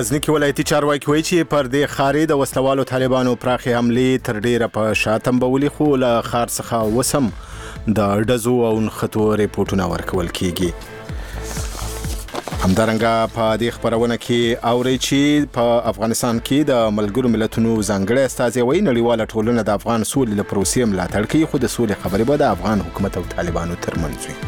غزنی کې ولایتي چارواکي وایي چې پر دې ښاري د وسلوالو طالبانو پراخې حملې تر ډیره په شا تمبولي، خو له ښار څخه وسم د ډزو او نښتو ریپورټونه ورکول کیږي. همدارنګه په دې خبرونه کې اوري چې په افغانستان کې د ملګرو ملتونو ځانګړی استازی وایي نړیواله ټولنه د افغان سولې له پروسې ملاتړ کوي، خو د سولې خبرې به د افغان حکومت او طالبانو ترمنځ وي.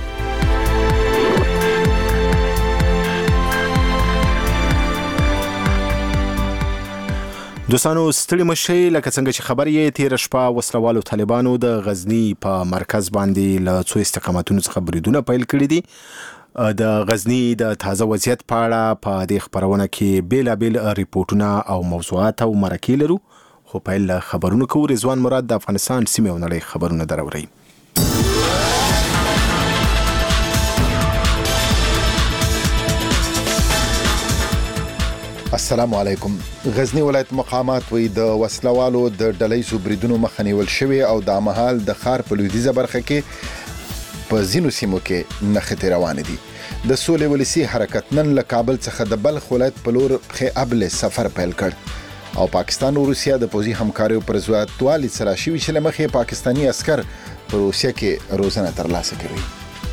دوستانو ستړي مشئ، لکه څنګه چې خبر یې تیر شپه وسلوالو طالبانو د غزنی په مرکز باندې له څو استقامتونو څخه بریدونه پیل کړي دي. د غزنی د تازه وضعیت په اړه په دې خبرونه کې بیلابیل ریپورټونه او موضوعات او مرکې لرو، خو پیل له خبرونو کوو. رضوان مراد د افغانستان سیمې او نړۍ خبرونه دراوړي. السلام علیکم. غزنی ولایت مقامات وی د وسلوالو د ډلهیزو بریدونو مخه نیول شوې او د مهال د ښار په لویدیځه برخه کې په ځینو سیمو کې نښتې روانې دي. د سولې ولسي حرکت نن له کابل څخه د بلخ ولایت په لور خیابل سفر پیل کړ او پاکستان او روسیا د پوځي همکاریو پر زیاتوالي سره شوي چې له مخې پاکستاني عسکر په روسیا کې روزنه ترلاسه کوي.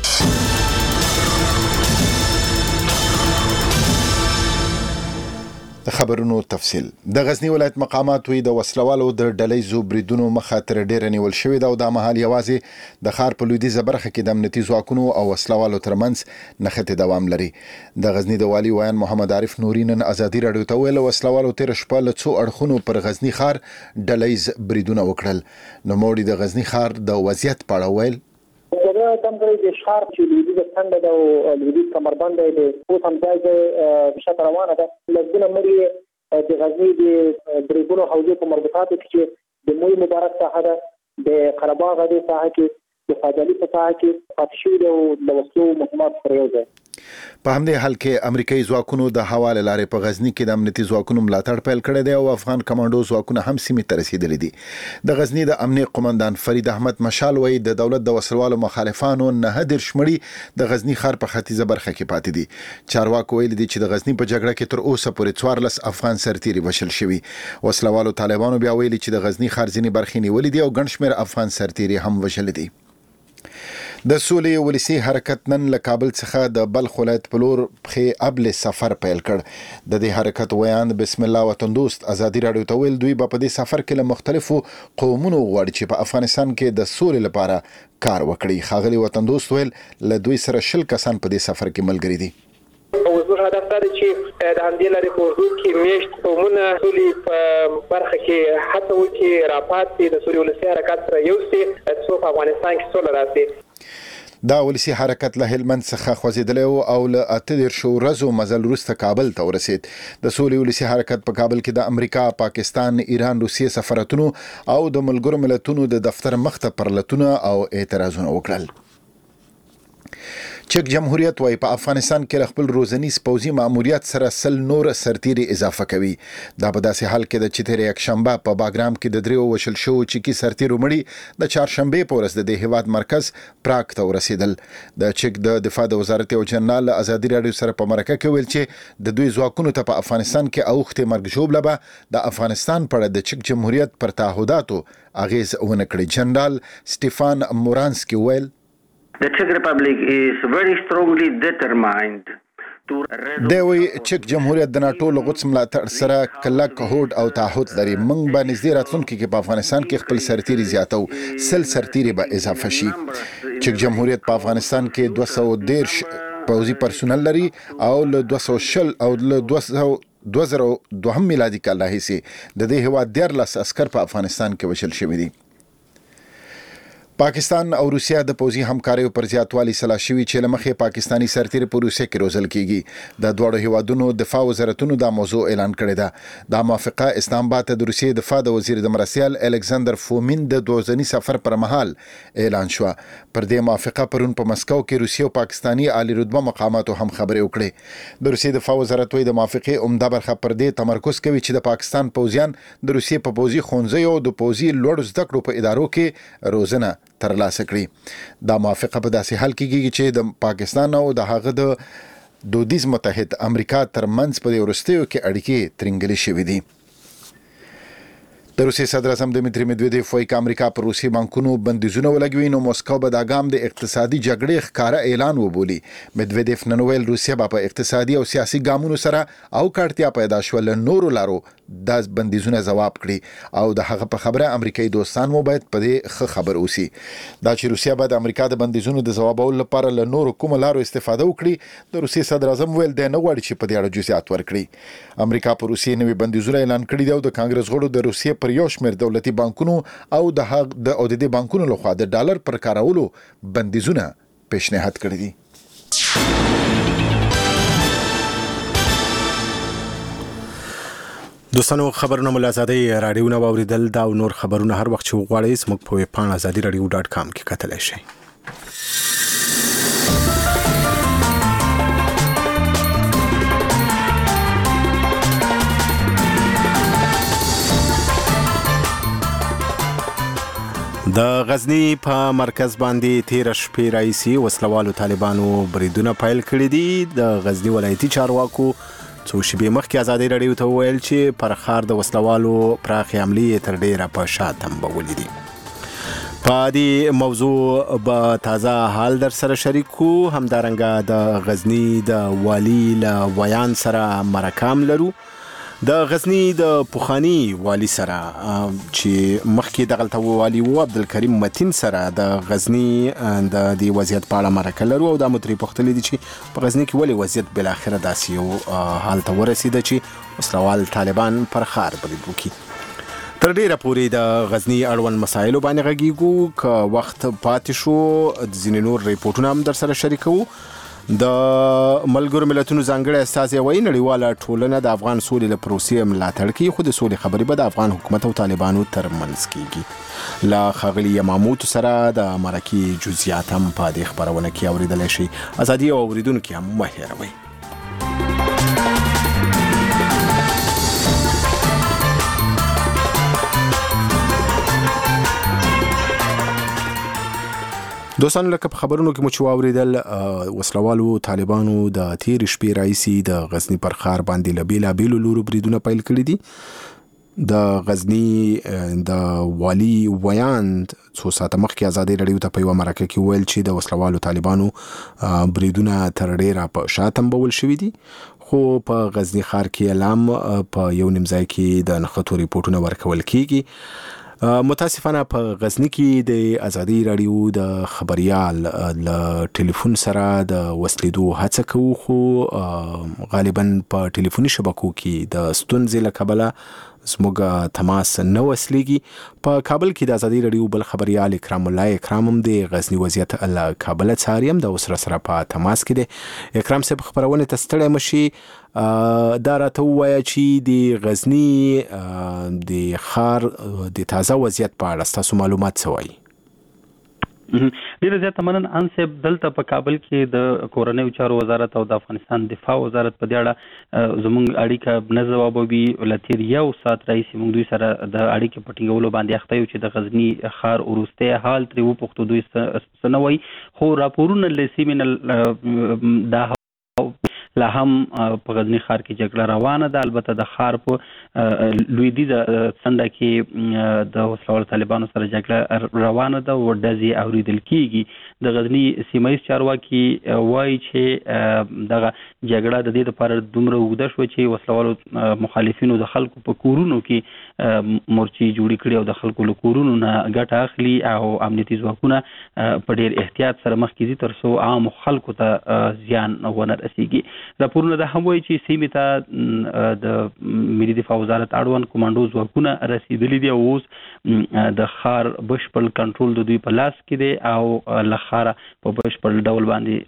د خبرونو تفصیل. د غزنی ولایت مقامات وی د وسلوالو د ډلهیزو بریدونو مخه تر ډیره نیول شوې ده او د مهال یوازې د ښار په لویدیځه برخه کې د امنیتي ځواکونو او وسلوالو ترمنځ نښتې دوام لري. د غزنی د والي ویان محمد عارف نوري نن ازادي راډیو ته ویل وسلوالو تیر شپه له څو اړخونو پر غزنی ښار ډلهیز بریدونه وکړل. نو موړي د غزنی ښار د وضعیت په اړه ویل دا دمګړي د ښار چې لویدیځ څنګه د لویدیځ کمربند دی او هم ځای شته روانه ده. لږونه مړي د غزنی د بریګونو حوزې په مربوطاتو کې چې د موي مبارک ساحه ده، د قرهباغ د ساحه کې، د فاضلي په ساحه کې پاتې شوي او د وسلو مهمات پر یو ځای. په همدې حال کې امریکایي ځواکونو د حواله لارې په غزنی کې د امنیتي ځواکونو ملاتړ پیل کړی دی او افغان کمانډو ځواکونه هم سیمې ته رسیدلي دي. د غزنی د امنیت قومندان فرید احمد مشال وایي د دولت د وسلوالو مخالفانو 9 مړي د غزنی ښار په ختیځه برخه کې پاتې دي. چارواکو ویلي دي چې د غزنی په جګړه کې تر اوسه پورې 14 افغان سرتیري وشل شوي. وسلوالو طالبانو بیا ویلي چې د غزنی ښار ځینې برخې نیولې دي او ګڼ شمېر افغان سرتیري هم وشل دي. د سولې ولسي حرکت نن له کابل څخه د بلخ ولایت په لور خیابل سفر پیل کړ. د دې حرکت ویان بسم الله وطن دوست ازادي راډیو ته ویل دوی په دې سفر کې له مختلفو قومونو غواړي چې په افغانستان کې د سولې لپاره کار وکړي. ښاغلي وطن دوست ویل له دوی سره 10 کسان په دې سفر کې ملګري دي. اوس هدف دا دی چې د همدې لارې په حدود کې میشت قومونه سولې په برخه کې هڅه وکړي راپات سي، د سولې ولسي حرکت سره یو سي څو په افغانستان کې سوله راسي. دا ولسي حرکت له هلمند څخه خوځېدلی او له 18 ورځو مزل وروسته کابل ته ورسید. د سولې ولسي حرکت په کابل کې د امریکا، پاکستان، ایران، روسیې سفارتونو او د ملګرو ملتونو د دفتر مخته پرلتونه او اعتراضونه وکړل. چک جمهوریت وايي په افغانستان کې خپل روزنیز پوځي ماموریت سره 100 نور سرتیري اضافه کوي. دا په داسې حال کې د چې تیر یک شنبه په باګرام کې د دریو وشل شو چکی سرتیرو مړي د چهارشنبه په ورځ د هیواد مرکز پراګ ته ورسېدل. د چک د دفاع د وزارت او جنرال ازادي راډیو سره په مرکه کې ویل چې د دوی ځواکونو ته په افغانستان کې اوخته مرګ جوړه د افغانستان پر د چک جمهوریت پر تعهداتو اغیز ونه کړی. جنرال سټيفان مورانسکي ویل The Czech Republic is very strongly determined دوی چک جمهوریت د ناتو لغوت ملاتړ سره کلک هوډ او تعهد لري. موږ به نږدې راتلونکي کې په افغانستان کې خپل سرتیري زیاتو، 100 سرتیري به اضافه شي. چک جمهوریت په افغانستان کې 210 پوځي پرسونل لري او له 200 او له 2002 میلادي کال راهیسې د دې هیواد 14 عسكر په افغانستان کې وشل شوي دي. پاکستان او روسیا د پوځي همکاریو پر زیاتوالي سلا شوي چې لمخې پاکستانی سرتیري په روسیا کې روزل کیږي. د دوړو هیوادونو دفاع وزارتونو دا موضوع اعلان کړی ده. دا موافقه اسلام آباد ته د روسیې دفاع د وزیر د مرسیال الکساندر فومین د دوزنی سفر پر مهال اعلان شو. پر دې موافقه پرون په مسکو کې روسیې او پاکستانی عالی رتبه مقاماتو هم خبرې وکړې. د روسیې دفاع وزارت وایي د موافقه عمده برخه پر دې تمرکز کوي چې د پاکستان پوځیان د روسیې په پوځي ښوونځیو او د پوځي لوړو زده کړو په ادارو کې روزنه ترلاسه کړي. دا موافقه په داسې حال کې کېږي چې د پاکستان او د هغه د دودیز متحد امریکا ترمنځ په وروستیو کې اړیکې ترنګلې شوې دي. د روسیې صدر اعظم دمیتری مدویدیف وایي که امریکا پر روسي بانکونو بندیزونه ولګوي نو مسکو به دا ګام د اقتصادي جګړې ښکاره اعلان وبولي. مدویدیف نن ویل روسیه به په اقتصادي او سیاسي ګامونو سره او کارتیا پیدا شول نورو لارو دا بندیزونه ځواب کړي او د هغه په خبره امریکایي دوستان مو باید په دې ښه خبر اوسي. دا چې روسیه به د امریکا د بندیزونو د ځوابولو لپاره له نورو کومو لارو استفاده وکړي د روسیې صدر اعظم ویل دی نه غواړي چې په دې اړه جزئیات ورکړي. امریکا په روسیې نوي بندیزونه اعلان کړي دي او د کانګرس غړو د روسیې پر یو شمېر دولتي بانکونو او د دې بانکونو لخوا د ډالر پر کارولو بندیزونه پیشنهاد کړي دي. دوستانو خبرونه مل ازادي رادیو نه اوریدل دا نور خبرونه هر وخت چې وغواړئ زموږ په ویب پاڼه azadi.radio.com کې کتلای شئ. د غزنی په مرکز باندې 13 شپې راځي وسلوالو طالبانو بریدونه پیل کړی دي. د غزنی ولایتي چارواکو څو شپې مخکې ازادي رادیو ته ویل چې پر خار د وسلوالو پراخ عملیې تر ډیره په شاتم بولې دي. په دې موضوع به تازه حال در سره شریکو. همدارنګه د غزنی د والی له ویان سره مرکام لرو. د غزنی د پوخانی والی سره چې مخکې دغلته والی و عبدالکریم متین سره د غزنی د دې وضعیت په اړه مرکه لرو او دا متری پوښتنه دي چې په غزنی کې ولې وضعیت بل اخره داسې یو حال ته ورسیده چې وسلوال طالبان پر خار برید وکړي. تر ډیره پورې د غزنی اړوند مسایلو باندې غږیږو که وخت پاتې شو د ځینې نور ریپورټونه هم در سره شریکو. د ملګرو ملتونو ځانګړی استازی وایي نړیواله ټولنه د افغان سولې له پروسې ملاتړ کوي خو د سولې خبرې به د افغان حکومت او طالبانو ترمنځ کیږي. له ښاغلي یماموتو سره د مرکې جزئیات هم په دې خبرونه کې اوریدلی شي. ازادي او اوریدونکي هم مه هېروئ. دوستانو لکه په خبرونو کې مو چې واوریدل وسلوالو طالبانو د 13 شپې راځي د غزنی پر خار باندې له بیلابیلو لورو بریدونه پیل کړي دي. د غزنی د والی ویاند څو ساعته مخکې ازادي رادیو ته په یوه مرکه کې ویل چې د وسلوالو طالبانو بریدونه تر ډیره په شاتم بول شوي دي خو په غزنی ښار کې اعلام په یو نیم ځای کې د نښتو ریپورټونه ورکول کیږي. متاسفانه په غزنی کې د ازادي رادیو د خبريال له ټلیفون سره د وسلیدو هڅه کوو خو غالبا په ټلیفوني شبکو کې د ستونزې له کبله زموږ تماس نه وسلیږي. په کابل کې د ازادي رادیو بل خبريال اکرام الله اکرام هم د غزنی وضعیت له کابل څاري هم د سره په تماس کې دی. اکرام صاحب خبرونه ته ستړی مشي. دا راته ووایه چې د غزنی د ښار د تازه وضعیت په اړه ستاسو معلومات څه وایي؟ ډیره زیاته مننه انصب. دلته په کابل کې د کورنیو چارو وزارت او د افغانستان دفاع وزارت په دې اړه زموږ اړیکه نه ځوابوي. لتیر یو ساعت راځي موږ دوی سره د اړیکې په ټینګولو باندې اخته یو چې د غزنی ښار وروستی حال ترې وپوښتو دوی څه نه وایي خو راپورونه له سیمې دا لا هم په غزنی ښار کې جګړه روانه ده. البته د ښار په لویدیځه څنډه کې د وسلوالو طالبانو سره جګړه روانه ده او ډزې اوریدل کیږي. د غزنی سیمایي چارواکي وایي چې دغه جګړه د دې لپاره دومره اوږده شوه چې وسلوالو مخالفینو د خلکو په کورونو کې مورچې جوړې کړي او د خلکو له کورونو نه ګټه اخلي او امنیتي ځواکونه په ډیر احتیاط سره مخکې ځي تر څو عام خلکو ته زیان ونه رسیږي. راپورونه دا هم وایي چې سیمې ته د ملي دفاع وزارت اړوند کمانډو ځواکونه رسیدلي دي او اوس د ښار بشپړ کنټرول د دوی په لاس کې دی او له ښاره په بشپړ ډول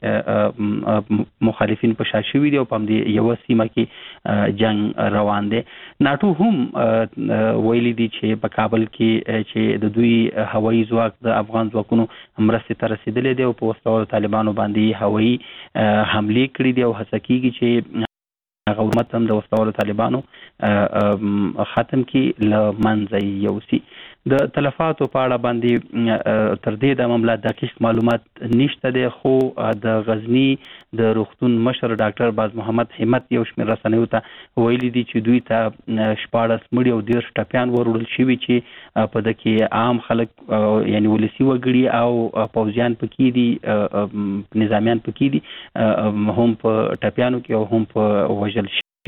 باندې مخالفین په شا شوي دي او په همدې یوه سیمه کې جنګ روان دی. ناټو هم ویلي دي چې په کابل کې چې د دوی هوایي ځواک د افغان ځواکونو مرستې ته رسیدلی دی او په وسلوالو طالبانو باندې هوایي حملې کړي دي او هڅه کیږي چې هغه حکومت هم د وسلوالو طالبانو ختم کی لمنځه یوسي. د تلفاتو په اړه باندې تر دې د معاملات دقیق معلومات نشته دي، خو د غزنی د روغتون مشر ډاکټر باز محمد همت یو شمېر رسنیو ته ویلي دي چې دوی ته 14 مړي او 10 ټپیان وروړل شوي چې په دې کې عام خلک یعنی ولسی وګړي او پوځیان پکې دي، نظامیان پکې دي، هم په ټپیانو کې او هم په وژل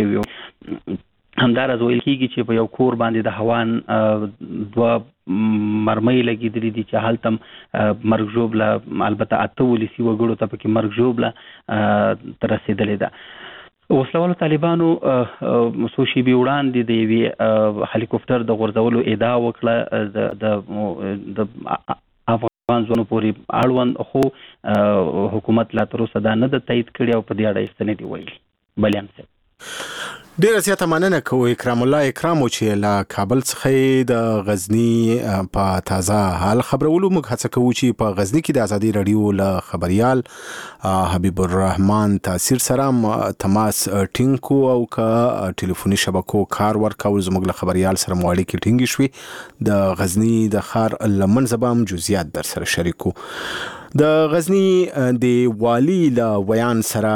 شوي. همداراز ویل کېږي چې په یو کور باندې د هوان 2 مرمۍ لګېدلې دي چې هلته مرګ ژوبله البته 8 ولسي وګړو ته پکې مرګ ژوبله رسېدلې ده. وسلوالو طالبانو څو شېبې وړاندې د یوې هلیکوپټر د غورځولو ادعا وکړه د افغان ځوانو پورې اړوند، خو حکومت لا تر اوسه دا نه ده تایید کړی او په دې اړه هېڅ نه دي ویلي. بلیان صاحب ډیره زیاته مننه کوو اکرام الله اکرامو چې له کابل څخه د غزنی په تازه حال خبرولو. موږ هڅه کوو چې په غزنی کې د ازادي رادیو له خبريال حبیب الرحمن تاثیر سره تماس ټینګو او که ټلیفوني شبکو کار ورکول زموږ له خبريال سره مواړي کې ټینګ شوي. د غزنی د خار لمن زبام جزئیات در سره شریکو. د غزنی د والی له ویان سره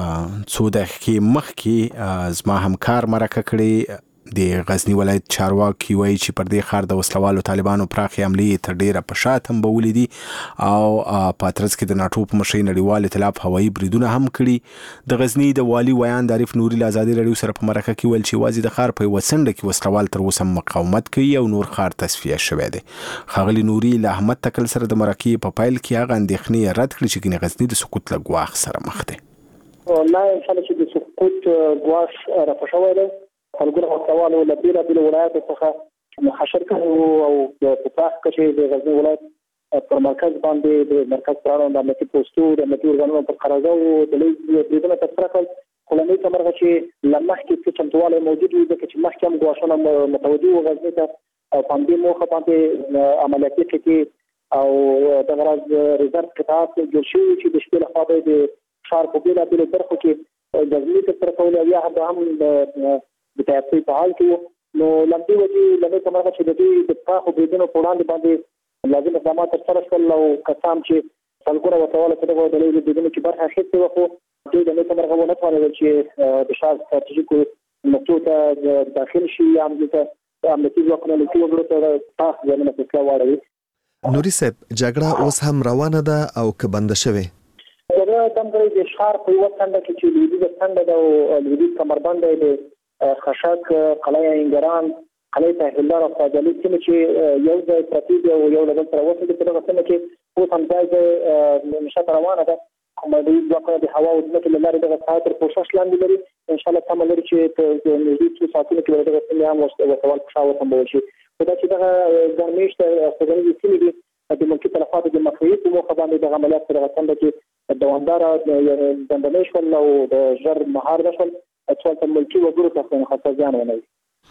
څو دقیقې مخکې زما همکار مرکه کړې. د غزنی ولایت چارواکي وایي چې پر دې ښار د وسلوالو طالبانو پراخې حملې تر ډیره په شا تنبولې دي او په ترڅ کې د ناټو په مشرۍ نړیوال ائتلاف هوایي بریدونه هم کړي. د غزنی د والي ویان د عارف نوري له ازادي رادیو سره په مرکه کې ویل چې یوازې د ښار په یوه څنډه کې وسلوال تر اوسه مقاومت کوي او نور ښار تصفیه شوی دی. ښاغلي نوري له احمد تکل سره د مرکې په پیل کې هغه اندېښنې رد کړې چې ګنې غزنی د سقوط له ګواښ سره مخ دی. والله ان شاء الله چې د سقوط ګواښ راپه شوی دی. خلګونه وسلوالو له بېلابېلو ولایاتو څخه محشر کړي او په پراخ کچې د غزنی ولایت پر مرکز باندې د مرکز پرانو د امنیتي پوسټو د امنیتي ارګانونو پر قراردادو د بریدونه ترسره کړل. خو له دې څخه چې له مخکې څه چمتووالی موجود وي، ځکه چې مخکې هم ګواښونه متوجه وو غزني ته او په همدې موخه باندې عملیاتي ټکي او دغه راز ریزرو قطعات جوړ شوي چې د شپې لخوا به د ښار په بېلابېلو برخو کې غزني ترسره کول او یا هم د تیارۍ په حال کې. نو لمدې وجې له دې څخه چې د دوی د پراخو بریدونو په وړاندې باندې لازم اقدامات ترسره شول او کسان چې خلګونه وسوله په دغه ډلې بریدونو کې برخه اخیستې وه، خو دوی د دې څخه ونه توانېدل چې د ښار ستراتیژیکو نقطو ته داخل شي یا هم دلته امنیتي ځواکونه له څو ته پراخ زیانونه په اصلاح واړوي. نوري صاحب، جګړه اوس هم روانه ده او که بنده شوې؟ جګړه دمګړی د ښار په یوه څنډه کې چې لویدیځه څنډه ده او لویدیځ کمربند دی، خشک، قلعه انګران، قلعه تحصیلدار او فاضلي سیمې چې یو ځای پرتې دي او یو له بل سره وصل دي. په دغه سیمه کې اوس هم ځای نشاط روانه ده. کومدي ځواکونه د هوا او ځمکې له لارې دغه ساحه تر پوښښ لاندې لري. انشاءالله تمه لري چې په نږدې څو ساعتونو کې دغه سیمې هم وسوال په شا وسنبول شي. خو دا چې دغه ګرمېشته خوځنیزې سیمې دي د ملکي تلفاتو د مخنیوي په موخه باندې دغه عملیات په دغه څنډه کې دوامداره دندنې شول او د ژر مهار نه شول څو ملکي وګړو ته خطر زیان ونه وي.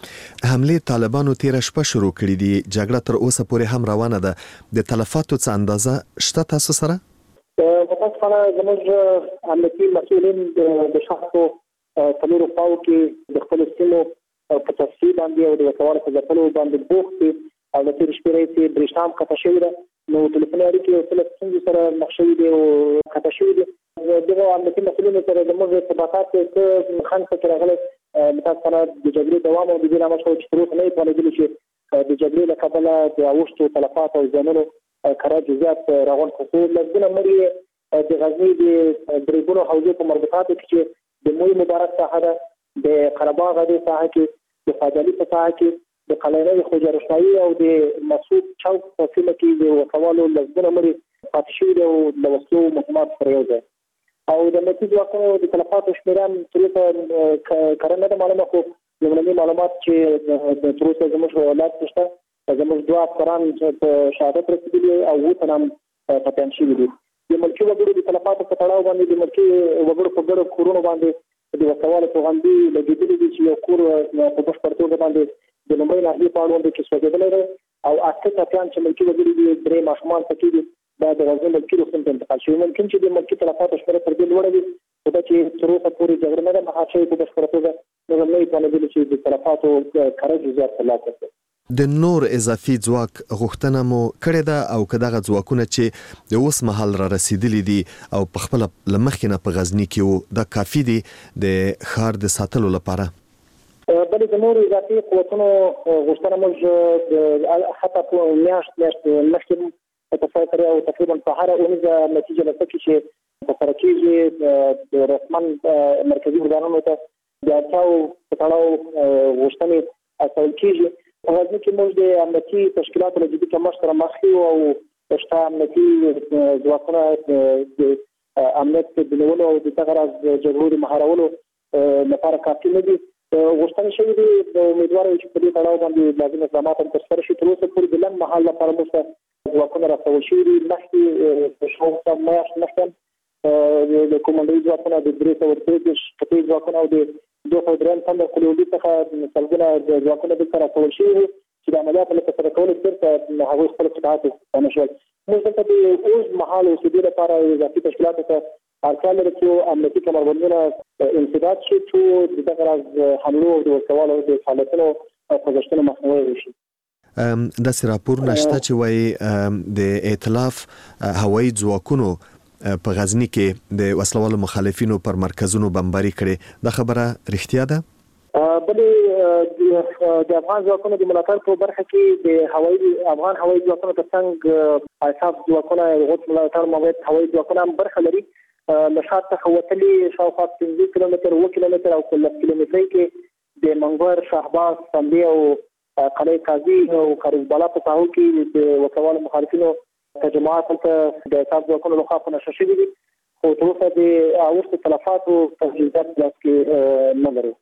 حملې طالبانو تیره شپه شروع کړې دي، جګړه تر اوسه پورې هم روانه ده. د تلفاتو څه اندازه شته تاسو سره؟ متاسفانه زموږ امنیتي مسؤلین د شخصو څلورو خواو کې د خپلو سیمو په تصفیې باندې او د وسوالو په ځپلو باندې بوخت دي او د تېرې شپې راهیسې برېښنا هم قطع شوې ده. نو ټلیفوني اړیکې یو څه له ستونزو سره مخ شوي دي او قطع شوي دي. دغه امنیتي مسؤلینو سره زموږ ارتباطات څه خنډ پکې راغلی. متاسفانه د جګړې دوام او د دې لامل شوی چې تر اوسه نه یې توانېدلي چې د جګړې له کبله د اوښتو تلفات او زیانونو کره جزیات راغونډ کړو. خو لسګونه مړي د غزني د بریګونو حوزې په مربوطاتو کې چې د موی مبارک ساحه ده، د قرهباغ د ساحه کې، د فاضلي په ساحه کې، د قلعه خوجا روښنایي او د مسعود چوک په سیمه کې د وسوالو لسګونه مړي پاتې شوي دي او د وسلو مهمات سره یو ځای. او د امنیتي ځواکونو د تلفاتو شمېره هم تر اوسه کره نه ده معلومه، خو لومړني معلومات چې تر اوسه زموږ په ولایت کې شته، زموږ 2 افسران په شهادت رسېدلي او 7 تنه هم ټپیان شوي دي. د ملکي وګړو د تلفاتو په تړاو باندې د ملکي وګړو په ګډو کورونو باندې د وسوالو توغندي لګېدلي دي چې یو کور په بشپړ توګه باندې د لومړۍ ناحیې په اړوند کې سوځېدلی دی او 8 ټپیان چې ملکي وګړي دي، 3 ماشومان پکې دي، دا د غزني ملکي روغتون ته انتقال شوي. ممکن چې د ملکي تلفاتو شمېره تر دې لوړه وي، دا چې تر اوسه پورې جګړه نه ده مهار شوې په بشپړه توګه، نو نه توانېدلي چې د تلفاتو کره جزئیات ترلاسه کړي. د نور اضافي ځواک غوښتنه مو کړې ده او که دغه ځواکونه چې د اوس مهال را رسیدلي دي او په خپل لمخې نه په غزني کې دا کافي دي د ښار د ساتلو لپاره؟ بلې د نورو اضافي قوتونو غوښتنه موږ حتی په میاشت مخکې تفصیل کړی او تقریبا په هره اونیزه نتیجه لته کې چې په سره کېږي د رسمن مرکزي ارګانونو ته د اړتیاو په تړاو غوښتنې استول کېږي. په غزني کې موږ د امنیتي تشکیلاتو له جدي کمښت سره مخ یو او شته امنیتي ځواکونه د امنیت د نیولو او د دغه راز جګړو د مهارولو لپاره کافي نه دي. غوښتنې شوې دي د امیدوارو چې په دې تړاو باندې لازم اقدامات هم ترسره شي. تر اوسه پورې د لنډ مهال لپاره موږ ځواکونه راستول شوي دي. مخکې شاوخوا میاشت مخکې د کومندوي ځواکونه د 333 قطعي ځواکونه او د 203 تنه کلوډي څخه سلګونه د ځواکونه د سره کول شي چې د عملیاتو لپاره سره کول ترته هغه خپل قطعات نشول. موږ دلته د اوس مهال اوسېدو لپاره اضافي تشکیلاتو ته اړتیا لري چې امنیتي کمربندونه انسداد شي چې دغه راز حملو او د وسوالو د فعالیتونو او خوځښتونو مخنیوي وشي. داسې راپور نشته چې وایي د ائتلاف هوایي ځواکونو په غزني کې د وسلوالو مخالفینو پر مرکزونو بمباري کړي. دا خبره رښتیا ده؟ بلې د افغان ځواکونو د ملاتړ په برخه کې د افغان هوایي ځواکونو ترڅنګ اساف ځواکونه غوښ ملاتړ مواد هوایي ځواکونه هم برخه لري. له ښار څخه وتلي شاوخوا 15 کیلومتر 7 کیلومتر او 10 کیلومترۍ کې د منګور، شهباز، سندې او قلعه قاضي او قرضبالا په ساحو کې د وسلوالو مخالفینو تجمعات ته د اساف ځواکونو لخوا په نشه شوي دي، خو تر اوسه د اوښتو تلفاتو تجهیزات لاس کې نه لرو.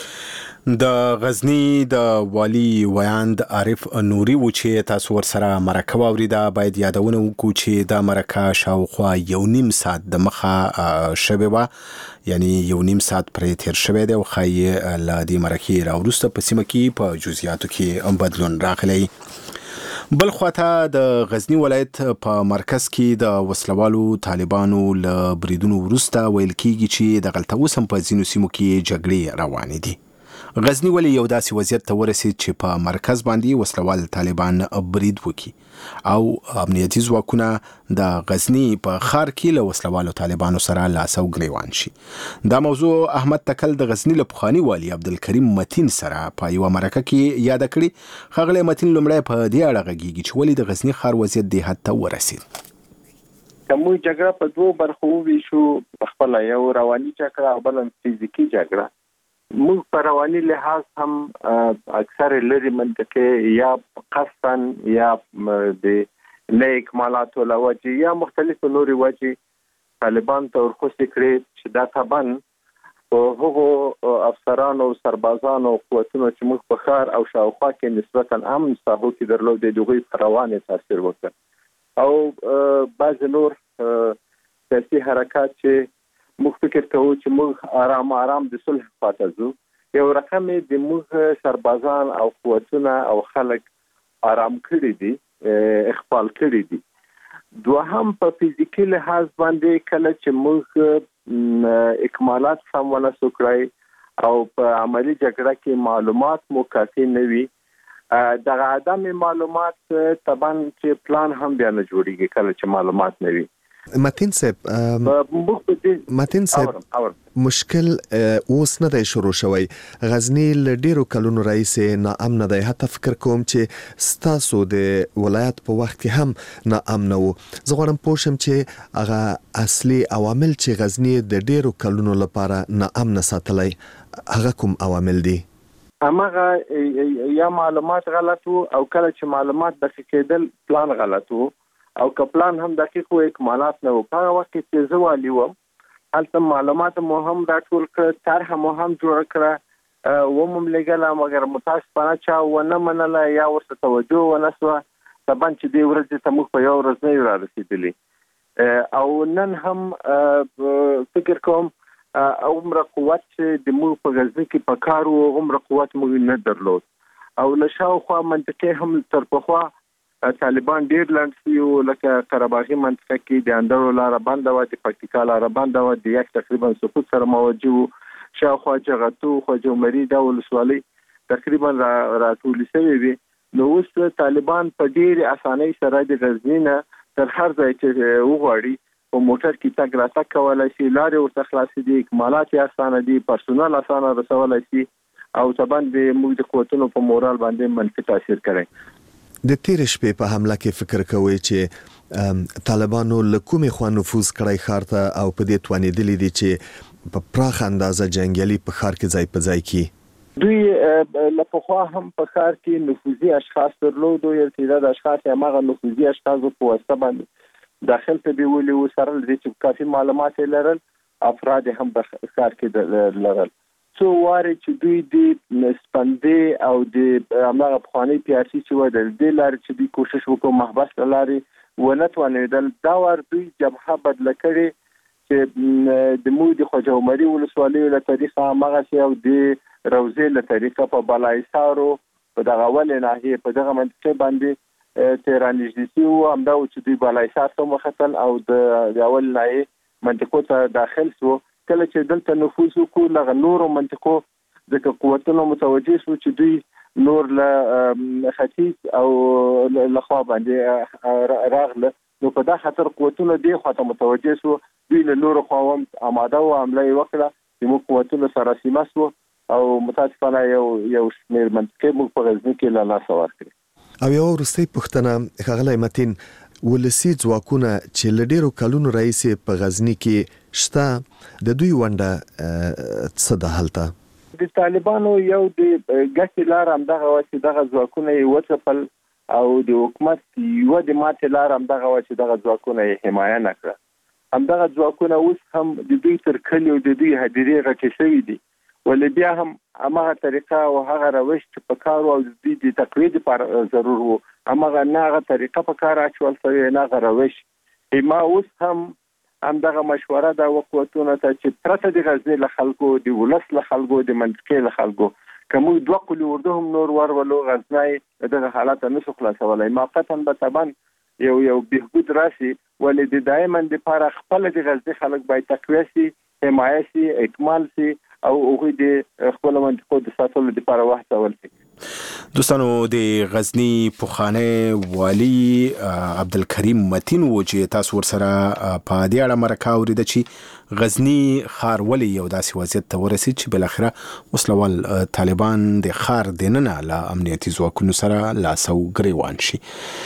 د غزنی د والی ویاند عارف نوري و چې تاسو ورسره مرکه واوریده. باید یادونه وکړو چې دا مرکه شاوخوا 1.5 ساعت د مخه شوې وه، یعنی 1.5 ساعت پرې تیر شوی دی او ښایي له دې مرکې راوروسته په سیمه کې په جزئیاتو کې بدلون راغلی. بل خواته د غزنی ولایت په مرکز کې د وسلوالو طالبانو له بریدونو وروسته ویل کېږي چې د غلطه اوس هم په ځینو سیمو کې جګړې روانې دي. غزنی ولې یو داسې وضعیت ته ورسید چې په مرکز باندې وسلوال طالبان برید وکړي او امنیتي ځواکونه د غزنی په ښار کې له وسلوالو طالبانو سره لاس او ګریوان شي؟ دا موضوع احمد تکل د غزنی له پخواني والي عبدالکریم متین سره په یوه مرکه کې یاد کړي. ښاغلی متین لومړی په دې اړه غږیږي چې ولې د غزنی ښار وضعیت دې حد ته ورسید. موږ جګړه په دوه برخو وویشو، خپله یو رواني جګړه او بله فزیکي جګړه. موږ په رواني لحاظ هم اکثر لري منطقې یا قصداً یا د نه اکمالاتو له وجې یا مختلفو نورې وجې طالبان ته ورخوستې کړې چې دا طبعاً په هغو افسرانو او سربازانو او قوتونو چې موږ په ښار او شاوخوا کې نسبتاً امن ساحو کې درلودې د هغوی په روانې تاثیر وکړ. او بعضې نور سیاسي حرکات چې موږ فکر کوو چې موږ آرام د صلح خواته ځو، یو رقم د موږ سربازان او قوتونه او خلک آرام کړي دي، اخفال کړي دي. دوهم په فزیکي لحاظ باندې کله چې موږ اکمالات سم ونه سو کړی او په عملی جګړه کې معلومات مو کافي نه وي، دغه عدم معلومات طبعا چې پلان هم بیا نه جوړیږي کله چې معلومات نه وي. متین صاحب مشکل اوس نه دی شروع شوی. غزنی له ډیرو کلونو راهیسې ناامنه دی. حتی فکر کوم چې ستاسو د ولایت په وخت کې هم ناامنه و. زه غواړم پوه شم چې هغه اصلي عوامل چې غزنی د ډیرو کلونو لپاره ناامنه ساتلی هغه کوم عوامل دي؟ هماغه یا معلومات غلط وو او کله چې معلومات دقیق کېدل پلان غلط وو او که پلان هم دقیق و اکمالات نه و. په هغه وخت کې چې زه والي وم هلته معلومات مو هم راټول کړه، طرحه مو هم جوړه کړه، ومو لېږله، مګر متاسفانه چا ونه منله یا ورته توجه ونه سوه. طبعا چې دې ورځې ته موږ په یو ورځ نه یو رارسېدلي او نن هم فکر کوم عمره قوت چې د موږ په غزني کې په کار و عمره قوت موږ نه درلود او له شاوخوا منطقې هم تر پخوا طالبان ډیر لند شو لکه قرهباغي منطقه کې د اندرو لار بنده و د پکتیکا لار بنده و د یک تقریبا سقوط سره موجه شاوخوا جغتو خواجو مری د ولسوالۍ تقریبا راټول شوی وي. نو اوس طالبان په ډیر اسانۍ سره د غزنی نه تر هر ځای چې وغواړي په موټر کې تګ راتګ کولای شي، لارې ورته خلاصې دي، اکمالات یې اسانه دي، پرسونل اسانه رسولای شي او طبعا د موږ د قوتونو په مورال باندې منفي تاثیر کوي. د تیر شپې په حمله کې فکر کوي چې طالبانو له کومې خوا نفوذ کړی ښار ته او په دې توانېدلي دي چې په پراخ اندازه جنګیالي په ښار کې ځای په ځای کړي. دوی له پخوا هم په ښار کې نفوذي اشخاص درلودو، یو تعداد اشخاص هغه نفوذي اشخاصو په واسطه باندې داخل ته بیولي و، سره لري چې کافي معلومات لرل، افراد هم په ښار کې لرل. څو واره چې دوی د سپندې او د هماغه پخواني پیاسي چې و د دې لارې چې دوی کوشش وکړو محبس لارې ونه توانېدل، دا وار دوی جبهه بدله کړې چې د موږ د خواجه عمري ولسوالۍ له طریقه هماغسې او د روضې له طریقه په بالایسارو په دغه ولې ناحیې په دغه منطقې باندې تهران نږدې شي و، همدا و چې دوی بالایسار ته وختل او د اول ناحیې منطقو ته داخل شو. کله چې دلته نفوذ وکړو لغه نورو منطقو ځکه قوتونو متوجه شو چې دوی نور له ختیځ او له خوا باندې راغله، نو په دا خاطر قوتونو دې خوا ته متوجه شو، دوی له نورو خوا هم آماده و حمله یې وکړه چې موږ قوتونو سره سیمه شو او متاسفانه یو شمېر منطقې موږ په غزني کې له لاسه ورکړې. او یو وروستۍ پوښتنه ښاغلی متین، ولسي ځواکونه چې له ډېرو کلونو راهیسې په غزني کې شته، د دوی ونډه څه ده هلته؟ د طالبانو یو د ګټې لار همدغه وه چې دغه ځواکونه یې وځپل او د حکومت یوه د ماتې لار همدغه وه چې دغه ځواکونه یې حمایه نه کړه. همدغه ځواکونه اوس هم د دوی تر کلي او د دوی هدیرې غټې شوي دي، ولې بیا هم هماغه طریقه او هغه روش چې په کار او د دوی د تقویې دپاره ضرور و، هماغه نه هغه طریقه په کار اچول شوې، نه هغه روش. ما اوس هم دغه مشوره د قوتونو ته چې پرته د غزني له خلکو، د ولس له خلکو، د منطقې له خلکو، که موږ 2 قلي اردو هم نور ورولو غزنی دغه حالات نه شو خلاصولی، موقتا به طبعا یو بهبود راشي، ولې د دایما دپاره خپله د غزني خلک باید تقویه شي، حمایه شي، اکمال شي او هغوی د خپلو منطقو د ساتلو دپاره وهڅول شي. دوستانو، د غزنی پخوانی والی عبدالکریم متین و چې تاسو ورسره په دې اړه مرکه اورېده چې غزنی ښار ولې یو داسې وضعیت ته ورسېد چې بالاخره اوس لول طالبان د ښار دننه له امنیتي ځواکونو سره لاس او ګریوان شي.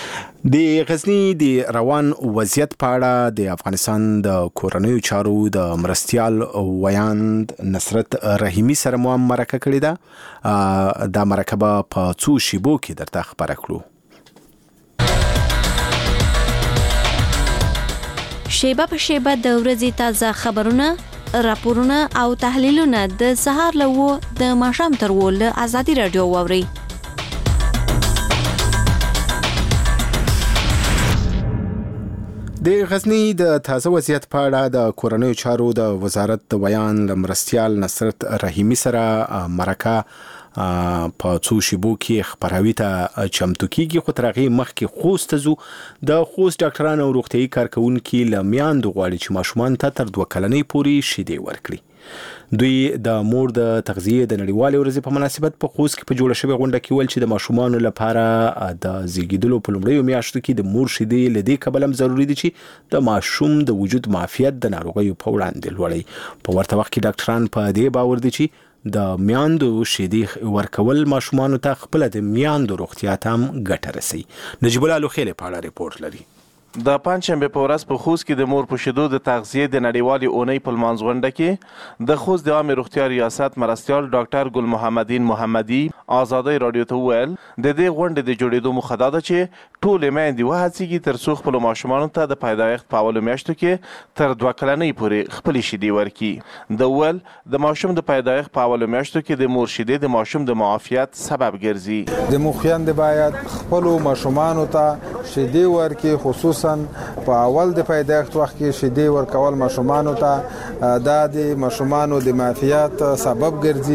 د غزنی د روان وضعیت په اړه د افغانستان د کورنیو چارو د مرستیال ویاند نصرت رحیمی سره مو مرکه کړې ده. دا مرکه به په څو شیبو کې درته خبره کړو. شیبه په شیبه د ورځې تازه خبرونه، راپورونه او تحلیلونه د سهار له 9 د ماښام تر 10 له ازادي رادیو واورئ. د غزنی د تازه وضعیت په اړه د کورنیو چارو د وزارت د ویان مرستیال نصرت رحیمی سره مرکه په څو شیبو کې خبروي ته چمتو کیږي. خو تر هغې مخکې خوست ته ځو. د خوست ډاکټران او روغتیایي کارکوونکي له میاندو غواړي چې ماشومان ته تر 2 کلنۍ پورې شیدې ورکړي. دوی د مور د تغذیې د نړیوالې ورځې په مناسبت په خوست کې په جوړه شوې غونډه کې ویل چې د ماشومانو لپاره د زیږیدلو په لومړیو میاشتو کې د مور شیدې له دې کبله هم ضروري دي چې د ماشوم د وجود معافیت د ناروغیو په وړاندې لوړوي. په ورته وخت کې ډاکټران په دې باور دي چې د میاندو شیدې ورکول ماشومانو ته خپل د میاندو روغتیا ته هم ګټه رسوي. نجیب الله لوخیل په اړه ریپورت لري. د پنځشنبه په ورځ په خوست کې د مور په شیدو د تغذیې د نړیوالې اونۍ په لمانځ غونډه کې د خوست د عامې روغتیا ریاست مرستیال ډاکټر ګل محمدین محمدي آزادۍ رادیو ته وویل د دې غونډې د جوړېدو موخه دا ده چې ټولې میندې وهڅېږي تر څو خپلو ماشومانو ته د پیدایښت په اولو میاشتو کې تر 2 کلنۍ پورې خپلې شیدې ورکړي. د وویل د ماشوم د پیدایښت په اولو میاشتو کې د مور شیدې د ماشوم د معافیت سبب ګرځي. د مخیندې باید خپلو ماشومانو ته شیدې ورکړي، خصوصا په اول د پیدایښت وخت کې شیدې ورکول ماشومانو ته دا د ماشومانو د معافیت سبب ګرځي.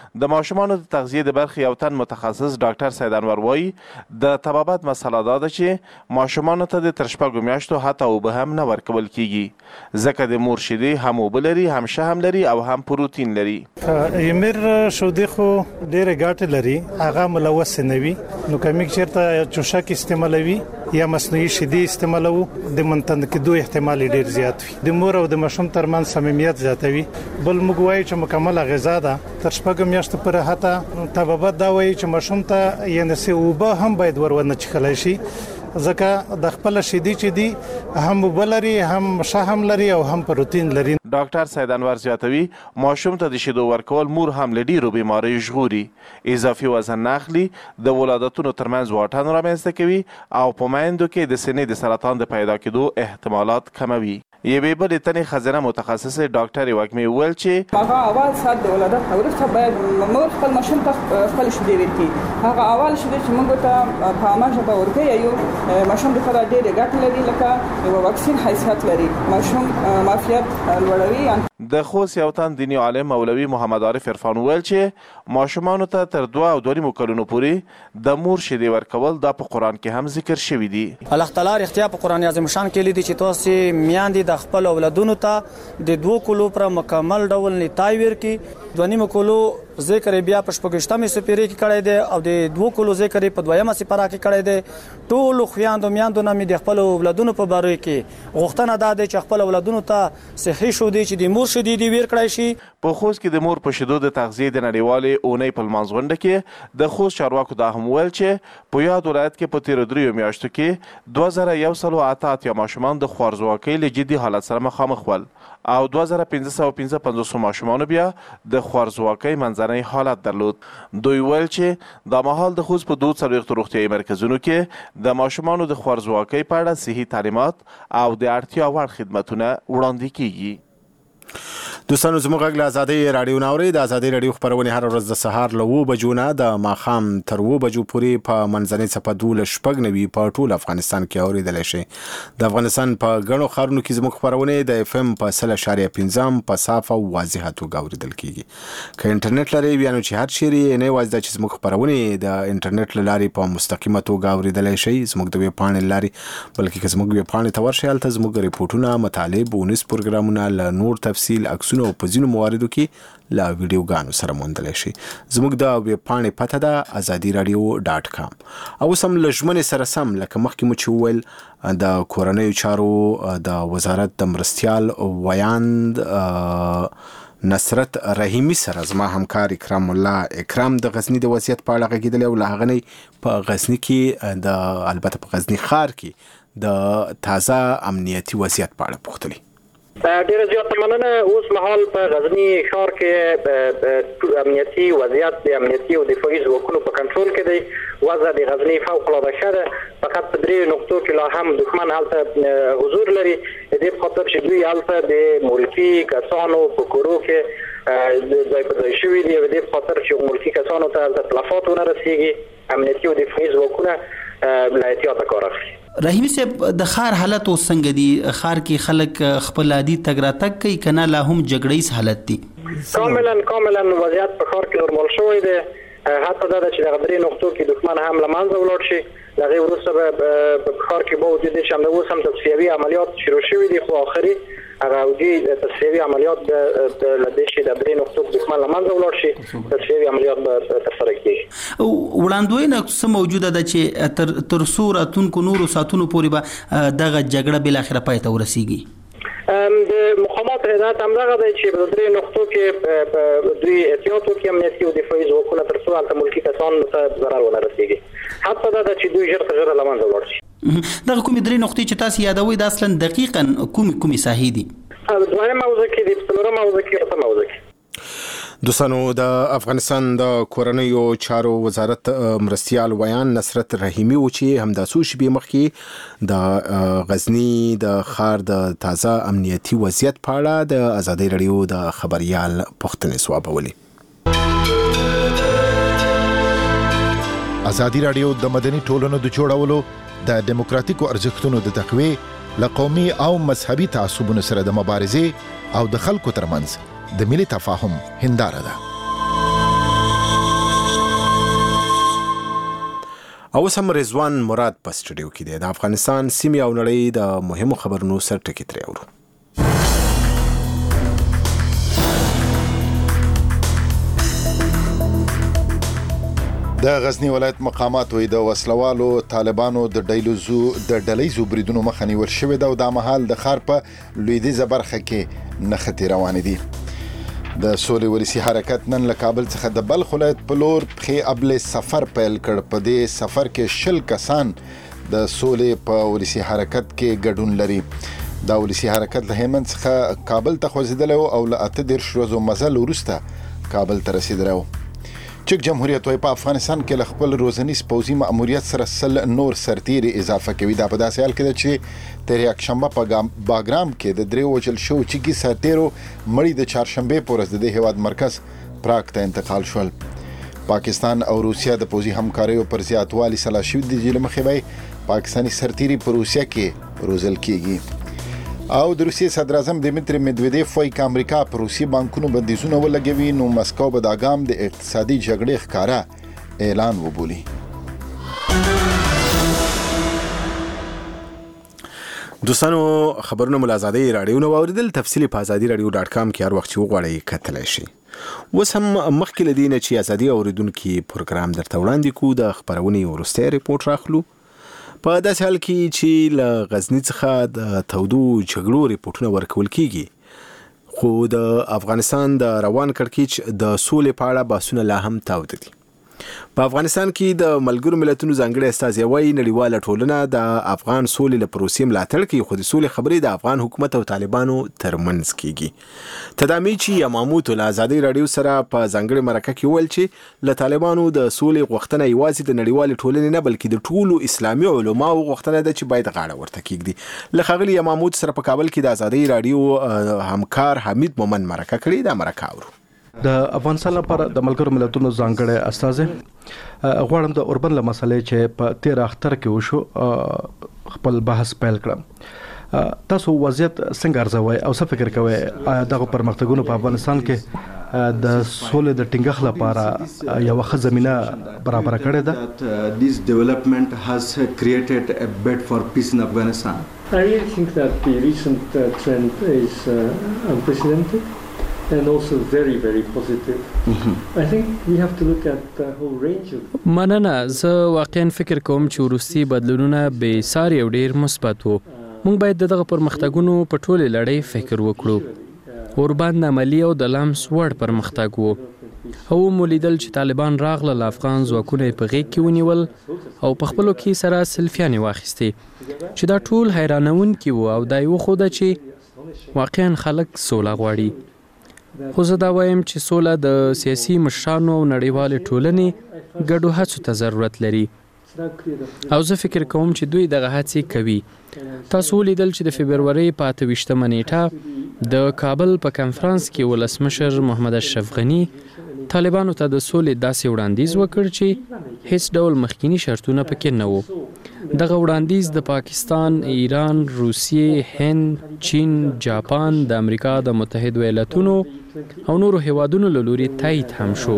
د ماشومانو د تغذیې د برخې یو تن متخصص ډاکټر سید انور وایي د طبابت مسله دا ده چې ماشومانو ته د تر شپږو میاشتو حتی اوبه هم نه ورکول کیږي ځکه د مور شیدې هم اوبه لري هم شحم لري او هم پروتین لري. یمر شودې خو ډېرې ګټې لري هغه ملوث نه وي نو کمیک چیرته چوشک استعمالوي یا مصنوعي شیدې استعمالوو د منتن کېدو احتمال ډېر زیات وي د مور او د ماشوم ترمنځ صمیمیت زیاتوي. بل موږ وایو چې مکمله غذا ده تر شپږو میاشتو پورې حتی طبابت دا وایي چې ماشوم ته یعنې څه اوبه هم باید ورونه څښلی شي ځکه د خپل شیدې چې دي هم اوبه لري هم شحم لري او هم پروتین لري. ډاکټر سید انور زیاتوي ماشوم ته د شیدو ورکول مور هم له ډیرو بیماریو ژغوري اضافي وزن نه اخلي د ولادتونو ترمنځ واټن رامنځته کوي او په میندو کې د سینې د سرطان د پیدا کېدو احتمالات کموي. یوې بلې تنې ښځینه متخصصه ډاکټرې وږمې وویل چې هغه اول ساعت د ولادت وروسته باید مور خپل ماشوم ته خپل شیدې ورکړي. هغه اول شیدې چې موږ ته په عامه ژبه ورکوي یو ماشوم لپاره ډېرې ګټې لري لکه یو واکسین حیثیت لري ماشوم معافیت لوړوي. د خوست یو تن دیني عالم مولوي محمد عارف عرفان وویل چې ماشومانو ته تر 2 او 2.5 کلونو پورې د مور شیدې ورکول دا په قرآن کې هم ذکر شوي دي. الله تعالی اختیار په قرآن عظیم شان کې لیدي چې تاسو میاندې د خپل اولادونو ته د 2 کلو پر مکمل ډول نتای ورکړي. 2.5 کلو ذکر بیا په شپږشتمې سپیرې کې کړی دی او د 2 کلو ذکر په 2مه سپاره کې کړی دی. ټول خویاندو میاندو نه د خپل اولادونو په باره کې غوښتنه دا ده چې خپل اولادونو ته صحي شودې چې د مور شیدې دی ورکړای شي. په خوست کې د مور په شیدو د تغذیې د نړیوالې اونۍ په لمانځغونډه کې د خوست چارواکو دا هم ویل چې په یاد ولایت کې په تیرو 3 میاشتو کې 2188 ماشومان د خوارځواکۍ له جدي حالت سره مخامخ ول او 2555 ماشومان بیا د خوارځواکۍ منځنی حالت درلود. دوی ویل چې دا مهال د خوست په 2 روغتیايي مرکزونو کې د ماشومانو د خوارځواکۍ په اړه صحي تعلیمات او د اړتیا وړ خدمتونه وړاندې کیږي. دوستانو زموږ غږ له ازادۍ راډیو نه اورئ. د ازادۍ راډیو خپرونې هره ورځ د سهار له 7 بجو نه د ماښام تر 7 بجو پورې په منځنۍ څپه 12.9 په ټول افغانستان کې اورېدلی شئ. د افغانستان په ګڼو ښارونو کې زموږ خپرونې د FM په 0.5 په صاف او واضحه توګه اورېدل کېږي. که انټرنیټ لرئ بیا نو چې هر چیرې یې نه یوازې دا چې زموږ خپرونې د انټرنیټ له لارې په مستقیمه توګه اورېدلی شئ زموږ د ویب پاڼې له لارې بلکې که زموږ ویب پاڼې ته ورشئ هلته زموږ ریپورټونه مطالب بونیس پروګرامونه له نور تفصیل عکسونه او په ځینو مواردو کې له ویډیوګانو سره موندلی شي. زموږ د ویب پاڼې پته ده azadiراډیو.com. او اوس هم له ژمنې سره سم لکه مخکې مو چې وویل د کورنیو چارو د وزارت د مرستیال ویاند نصرت رحیمي سره زما همکار اکرام الله اکرام د غزني د وضعیت په اړه غږېدلی او له هغه نه په غزني کې د البته په غزني ښار کې د تازه امنیتي وضعیت په اړه پوښتلی. ډیره زیاته مننه. اوس مهال په غزني ښار کې امنیتي وضعیت د امنیتي او دفاعي ځواکونو په کنټرول کې دی. وضع د غزني فوق العاده ښه ده. فقط په 3 نقطو کې لا هم دښمن هلته حضور لري د دې په خاطر چې دوی هلته د ملکي کسانو په کورو کې ځای په ځای شوي دي. د دې په خاطر چې ملکي کسانو ته هلته تلفات ونه رسېږي امنیتي او دفاعي ځواکونه له احتیاطه کار اخلي. رحیمي صاحب د ښار حالت اوس څنګه دی؟ ښار کې خلک خپل عادي تګ راتګ کوي که نه لا هم جګړیز حالت دی؟ کاملا وضعیت په ښار کې نورمال شوی دی. حتی دا چې دغه 3 نقطو کې دښمن هم له منځه ولاړ شي. د هغې وروسته به په ښار کې به وجود چې همدا اوس هم تصفیوي عملیات شروع شوي دي خو آخري هغه اوجي تصفیوي عملیات له دې چې د 3 نقطو دښمن له منځه ولاړ شي تصفیوي عملیات به ترسره کېږي. وړاندوینه څه موجوده ده چې تر څو راتلونکو نورو ساعتونو پورې به دغه جګړه بالاخره پای ته ورسیږي؟ د مقامات هدایت همدغه دی چې په 3 نقطو کې دوی احتیاط وکړي امنیتي او دفاعي ځواکونه تر څو هلته ملکي کسانو ته ضرر ونه رسېږي. حتی دا ده چې دوی ژر تر ژره له منځه ولاړ شي. دغه کومې 3 نقطې چې تاسو یادوئ دا اصلا دقیقا کومې ساحې دي؟ 2 موضوع کې دي، 3 موضوع کې 8 موضوع کې. دوستانو د افغانستان د کورنیو چارو وزارت مرستیال ویان نصرت رحیمي و چې همدا څو شپې مخکې د غزني د ښار د تازه امنیتي وضعیت په اړه د ازادۍ راډیو د خبریال پوښتنې ځوابولې. ازادي راډیو د مدني ټولنو د جوړولو د دیموکراتیکو ارزښتونو د تقویې له قومي او مذهبي تعصبونو سره د مبارزې او د خلکو ترمنځ د ملي تفاهم هنداره ده. او سم رضوان مراد په سټډیو کې دی. د افغانستان سیمې او نړۍ د مهمو خبرونو سر ټکی ترې اورو. د غزنی ولایت مقامات وی د وسلوالو طالبانو د ډلېزو بریدونو مخه نیول شوې ده او د مهال د ښار په لویدیځه برخه کې نښتې روانې دي. د سولې ولسي حرکت نن له کابل څخه د بلخ ولایت په لور پښې ابل سفر پیل کړ. په دې سفر کې 20 کسان د سولې په ولسي حرکت کې ګډون لري. دا ولسي حرکت له هلمند څخه کابل ته خوځېدلی او له 18 ورځو مزل وروسته کابل ته رسېدلی و. چک جمهوریت وای په افغانستان کې له خپل روزنیز پوځي مأموریت سره سل نور سرتیري اضافه کوي. دا په داسې حال کې ده چې تر یکشنبه په باګرام کې د 3 وژل شوو چګي سرتیرو مړي د چهارشنبه په ورځ د هیواد مرکز پراګ ته انتقال شول. پاکستان او روسیا د پوځي همکاریو پر زیاتوالي سلا شوي دي چې له مخې وای پاکستاني سرتیري په روسیا کې روزل کیږي. او د روسیې صدر اعظم دیمیتری مدویدیف وایي که امریکا په روسي بانکونو بندیزونه ولګوي نو مسکو به دا ګام د اقتصادي جګړې ښکاره اعلان وبولي. دوستانو خبرونه مل ازادي رادیو نو اوریدل. تفصیلی په azadi.radio.com کې هر وخت چې وغواړئ کتلی شئ. اوس هم مخکې له دې نه چې ازادي اوریدونکي پروګرام درته وړاندې کوو د خپرونې وروستی ریپورټ راخلو. په داسې حال کې چې له غزني څخه د تودو جګړو ریپورټونه ورکول کیږي خو د افغانستان د روان کړکېچ د سولې په اړه بحثونه لا هم تاوده دي. په افغانستان کې د ملګرو ملتونو ځانګړي استازی وایي نړیواله ټولنه د افغان سولې له پروسې ملاتړ کوي خو د سولې خبرې د افغان حکومت او طالبانو ترمنځ کیږي. تدامی چې یماموت له ازادي رادیو سره په ځانګړي مرکه کې ویل چې له طالبانو د سولې غوښتنه یوازې د نړیوالې ټولنې نه بلکې د ټولو اسلامي علماو غوښتنه ده چې باید غاړه ورته کیږدي. له ښاغلي یماموت سره په کابل کې د ازادي رادیو همکار حمید مومن مرکه کړې. دا مرکه اورو. د افغانستان لپاره د ملګرو ملتونو ځانګړی استازی غواړم د اوربند له مسلې چې په 13 اختر کې وشو خپل بحث پیل کړم. تاسو وضعیت څنګه ارزوي او څه فکر کوئ دغه پرمختګونو په افغانستان کې د سولې د ټینګښت لپاره یو ښه زمينه برابر کړې ده؟ This development has created a bed for peace in Afghanistan. I really think that the recent trend is unprecedented. And also very, very positive. I think we have to look at the whole range of... مننه. زه واقعا فکر کوم چې وروستي بدلونونه بې ساري او ډېر مثبت وو. موږ باید دغه پرمختګونو په ټولې لړۍ فکر وکړو. اوربند عملي او د لمس وړ پرمختګ وو. او مولیدل چې طالبان راغله له افغان ځواکونه په غېږ کې ونیول او په خپلو کې سره سلفیانې واخیستې چې دا ټول حیرانونکي وو او دا یې وښوده چې واقعا خلک سوله غواړي. خو زه دا وایم چې سوله د سیاسي مشرانو او نړیوالې ټولنې ګډو هڅو ته ضرورت لري او زه فکر کوم چې دوی دغه هڅې کوي. تاسو ولیدل چې د فبرورۍ په 28مه نیټه د کابل په کنفرانس کې ولسمشر محمد اشرف غني طالبانو ته د سولې داسې وړاندیز وکړ چې هیڅ ډول مخکینی شرطونه پکې نه وو. دغه وړاندیز د پاکستان، ایران، روسیې، هند، چین، جاپان، د امریکا د متحدو ایالاتونو او نورو هیوادونو له لوري تایید هم شو.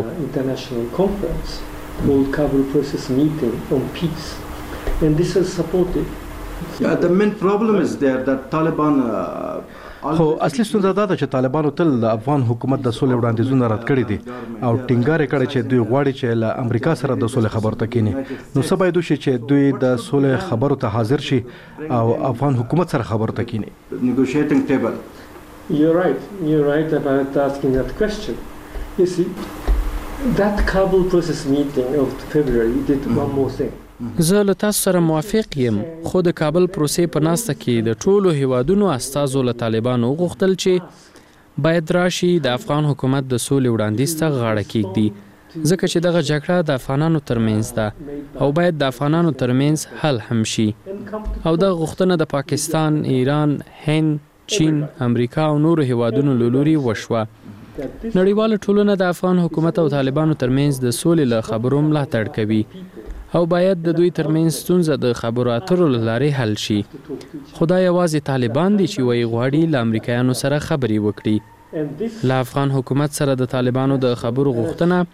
The main problem is there that Taliban خو اصلي ستونزه دا ده چې طالبانو تل د افغان حکومت د سولې وړاندیزونه رد کړي دي او ټینګار کړي چې دوی غواړي چې له امریکا سره د سولې خبرو ته کینی. نو څه باید وشي چې دوی د سولې خبرو ته حاضر شي او افغان حکومت سره خبرو ته کینی. Negotiating table. You're right about asking that question. You see, that Kabul process meeting of February did one more thing. زه له تاسو سره موافق یم خو د کابل پروسې په ناسته کې د ټولو هیوادونو استازو له طالبانو وغوښتل چې باید راشي د افغان حکومت د سولې وړاندیز ته غاړه کیږدي ځکه چې دغه جګړه د افغانانو ترمنځ ده او باید د افغانانو ترمنځ حل هم شي او دغه غوښتنه د پاکستان، ایران، هند، چین، امریکا او نورو هیوادونو له لوري وشوه. نړیواله ټولنه د افغان حکومت او طالبانو ترمنځ د سولې له خبرو ملاتړ کوي او باید د دوی ترمنځ ستونزه د خبرو اترو له لارې حل شي. خو دا یوازې طالبان دي چې وایي غواړي له امریکایانو سره خبرې وکړي. له افغان حکومت سره د طالبانو د خبرو غوښتنه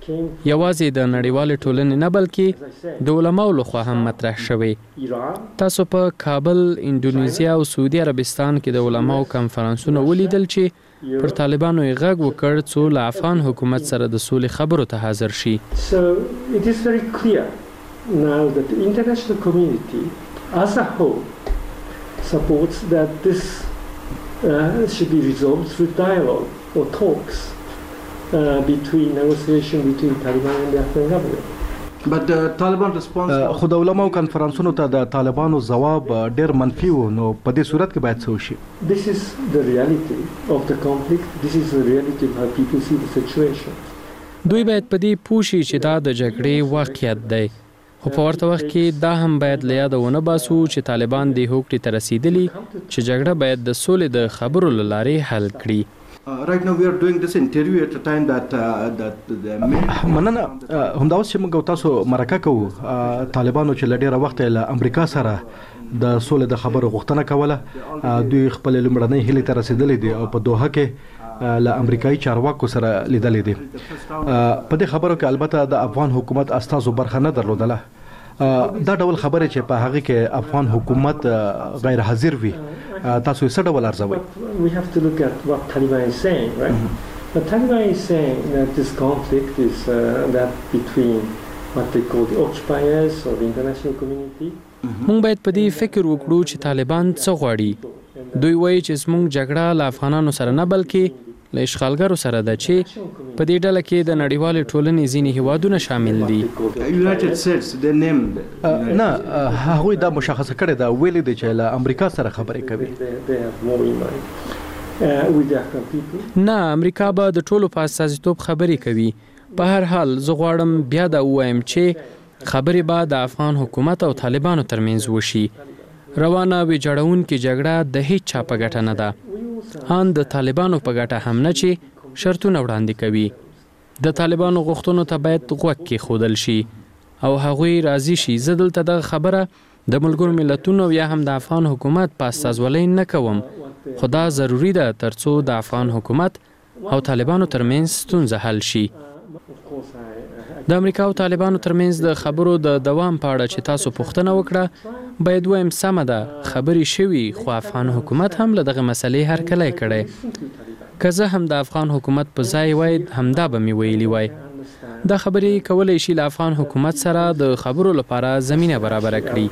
یوازې د نړیوالې ټولنې نه بلکې د علماو لخوا هم مطرح شوی. تاسو په کابل، اندونیزیا او سعودي عربستان کې د علماو کنفرانسونه ولیدل چې پر طالبانو یې غږ وکړ څو له افغان حکومت سره د سولې خبرو ته حاضر شي. So it is very clear now that the international community as a whole supports that this should be resolved through dialogue or talks negotiation between Taliban and the Afghan government. But the Taliban response خو د علماو کنفرانسونو ته د طالبانو ځواب ډیر منفي و، نو په دې صورت کې باید څه وشي؟ This is the reality of the conflict. This is the reality of how people see the situation. دوی باید په دې پوه شي چې دا د جګړې واقعیت دی، خو په ورته وخت کې دا هم باید له یاده ونه باسو چې طالبان دې هوکړې ته رسیدلي چې جګړه باید د سولې د خبرو له لارې حل کړي. Right now we are doing this interview at a time that مننه. همدا اوس چې موږ تاسو مرکه کوو، طالبانو چې له ډېره وخته له امریکا سره د سولې د خبرو غوښتنه کوله، دوی خپل لومړنۍ هیلې ته رسیدلې دي او په دوحه کې له امریکایي چارواکو سره لیدلې دي. په دې خبرو کې البته د افغان حکومت استازو برخه نه درلودله. دا ډول خبره چې په هغه کې افغان حکومت غیر حاضر وي، تاسو یې څه ډول ارزوئ؟ We have to look at what Taliban is saying, right? But Taliban is saying that this conflict is that between what they call the occupiers or the international community. مونږ باید په دې فکر وکړو چې طالبان څه غواړي. دوی وایي چې زموږ جګړه له افغانانو سره نه بلکې له اشغالګرو سره ده چې په دې ډله کې د نړیوالې ټولنې ځینې هیوادونه شامل دي. United States they named نه، هغوی دا مشخصه کړې ده، ویلي دي چې له امریکا سره خبرې کوي. نه، امریکا به د ټولو په استازیتوب خبرې کوي. په هر حال زه غواړم بیا دا ووایم چې خبرې به د افغان حکومت او طالبانو ترمنځ وشي. روانه ویجاړونکې جګړه د هیڅ چا په ګټه نه ده، ان د طالبانو په ګټه هم نه چې شرطونه وړاندې کوي. د طالبانو غوښتنو ته باید غوږ کېښودل شي او هغوی راضي شي. زه دلته دغه خبره د ملګرو ملتونو یا هم د افغان حکومت په استازولۍ نه کوم، خو دا ضروري ده ترڅو د افغان حکومت او طالبانو ترمنځ ستونزه حل شي. د امریکا او طالبانو ترمنځ د خبرو د دوام په اړه چې تاسو پوښتنه وکړه، باید وایم سمه ده، خبرې شوي، خو افغان حکومت هم له دغه مسلې هرکلی کړی. که زه هم د افغان حکومت په ځای وای، همدا به مې ویلي وای. دا خبرې کولی شي له افغان حکومت سره د خبرو لپاره زمینه برابره کړي.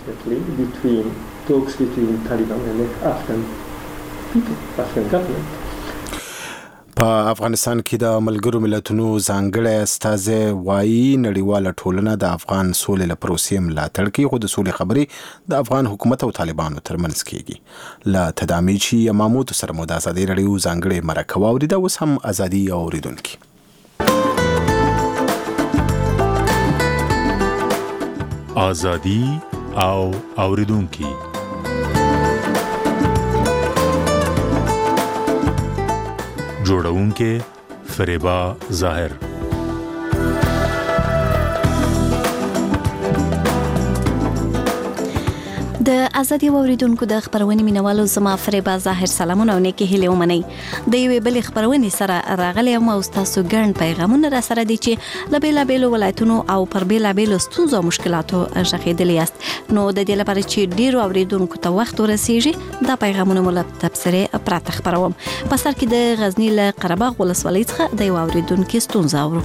په افغانستان کې د ملګرو ملتونو ځانګړی استازی وایي نړیواله ټولنه د افغان سولې له پروسې ملاتړ کوي، خو د سولې خبرې د افغان حکومت او طالبانو ترمنځ کیږي. له تدامیچي اماموتو سره مو د ازادۍ راډیو ځانګړې مرکه واورېده. اوس هم ازادي اوریدونکي. ازادي او اوریدونکي جوړونکې فریبا ظاهر. د ازادي اوریدونکو د خبرونې مینوالو زما فریبا ظاهر سلامونه او نیکی هیله ومني. د یوې بلې خبرونې سره راغلی یم او تاسو ګڼ پیغامونه را سره دي چې له بېلابېلو ولایتونو او پر بېلابېلو ستونزو او مشکلاتو غږېدلي یاست. نو د دې لپاره چې ډیرو اوریدونکو ته وخت ورسیږي، دا پیغامونه مو له تبصرې پرته خبروم. په سر کې د غزني له قره باغ ولسوالۍ څخه د یو اوریدونکي ستونزه اورو.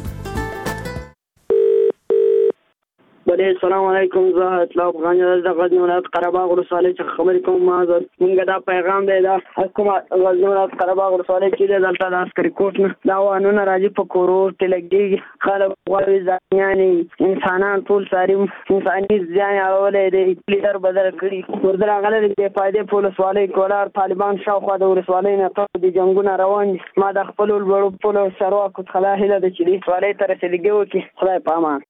السلام علیکم، زه اطلاع افغان د غزنی ولایت قره باغ ولسوالۍ څخه خبرې کوم. موږ دا پیغام دی د حکومت غزنی ولایت قره باغ ولسوالۍ کې دی، دلته د عسکري کوټ نه دا وانونه راځي په کورور ته لګېږي. خلک غواړي ځانیانې انسانان ټول ساري انساني زیان اړولی دی، لیدر بدل کړي. ورته راغلی د بې فایدې په ولسوالۍ کولار طالبان شاوخوا د ولسوالۍ نه د جنګونه روان دي. ما د خپلو لوړو پولو چارواکو څخه دا هیله ده چې دې ولسوالۍ ته رسېدګي وکړي. خدای په امان.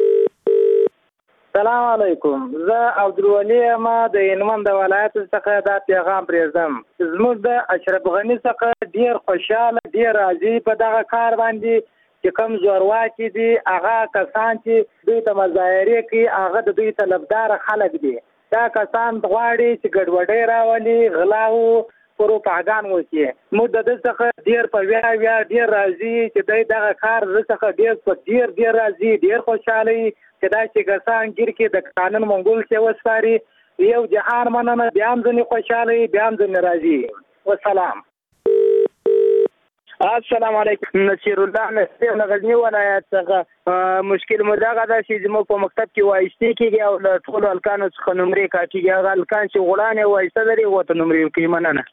سلام علیکم، زه عبدالولي یم د هلمند د ولایت څخه دا پیغام پرېږدم. زموږ د اشرف غني څخه ډېر خوشحاله، ډېر راضي په دغه کار باندې چې کوم زورواکي دي، هغه کسان چې دوی ته مظاهرې کوي، هغه د دوی طلبدار خلک دي. دا کسان غواړي چې ګډوډۍ راولي، غلا پروپاګان وکړي. موږ د دې څخه ډیر په بیا ډیر راځي چې دغه کار څخه ډیر راځي، ډیر خوشاله چې دا چې کسان ګیر کې د قانون منګول څه وسپاري. یو جهان مننه، بیا هم ځنې خوشاله، بیا هم ځنې راځي. والسلام. السلام علیکم. نصیر الله نصیر غزنی ولایت څخه. مشکل مو دغه ده چې زموږ په مکتب کې وایستې کېږي او له ټولو هلکانو څخه نمرې کاټېږي. هغه هلکان چې غړانې وایسته لري ورته نمرې ورکوي. مننه.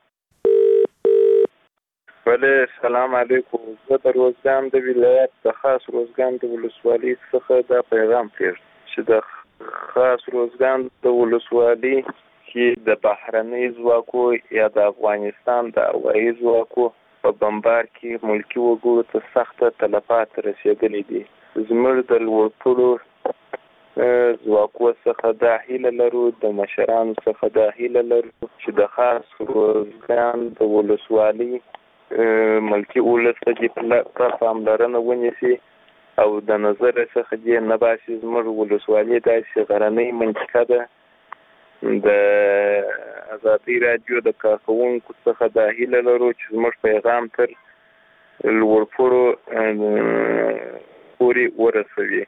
بله، سلام علیکم. زه د روزګان د ولایت د خاص روزګان د ولسوالۍ څخه دا پیغام پرېږدم چې د خاص روزګان د ولسوالۍ کې د بهرنۍ ځواکو یا د افغانستان د هوایي ځواکو په بمبار کې ملکي وګړو ته سخته تلفات رسېدلې دي. زموږ د لوړپوړو ځواکو څخه دا هیله لرو، د مشرانو څخه دا هیله لرو چې د خاص روزګان د ولسوالۍ ملکي ولس ته دې پوره پاملرنه ونیسي او د نظر څخه دې نه باسي. زموږ ولسوالۍ داسې غرنۍ منطقه ده. د ازادي راډیو د کارکوونکو څخه دا هیله لرو چې زموږ پیغام تر لوړپوړو پورې ورسوي.